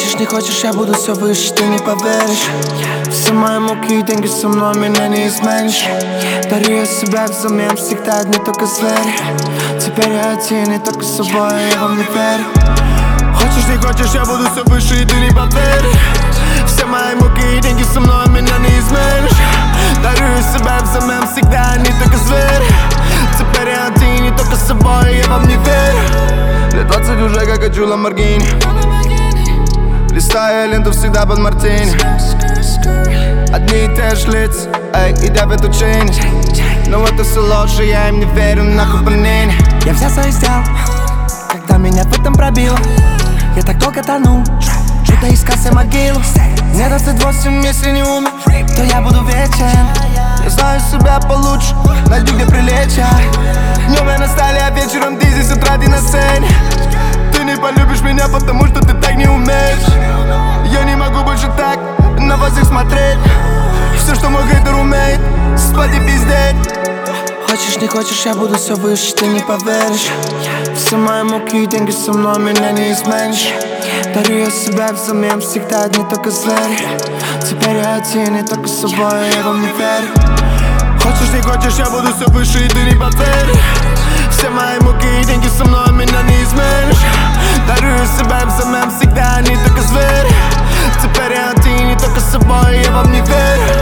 Хочешь, не хочешь, я буду все выше, ты не поверишь. Все мои муки и деньги со мной, меня не изменишь. Дарю я себя взамен, всегда одни только звери. Теперь я один и только с собой, я вам не верю. Хочешь, не хочешь, я буду все выше, и ты не поверишь. Все мои муки и деньги со мной, меня не изменишь. Дарю я себя взамен, всегда одни только звери. Теперь я один и только с собой, я вам не верю. Лет 20 уже как хочу Ламборгини. Листаю ленту всегда под мартини. Одни и те же лица, эй, идя в эту тень. Но это все ложь, я им не верю, нахуй бронение. Я взял свой стял, когда меня в этом пробило. Я так долго тонул, что-то искал себе могилу. Мне 28, если не умер, то я буду вечен. Я знаю себя получше, найду где прилечь. Днем я на столе, а вечером ты здесь, с утра ты на сцене. Ты не полюбишь меня, потому что ты так не умеешь. Я не могу больше так на вас их смотреть. Все, что мой хейтер умеет, спать и пиздеть. Хочешь, не хочешь, я буду все выше, ты не поверишь. Все мои муки и деньги со мной, меня не изменишь. Дарю я себя взамен, всегда одни только звери. Теперь я один и только с собой, я вам не верю. Хочешь, не хочешь, я буду все выше, и ты не поверишь. Все мои муки и деньги со мной, меня не изменишь. Дарю я себя взамен, всегда одни только звери. Теперь я один и только с собой, я вам не верю.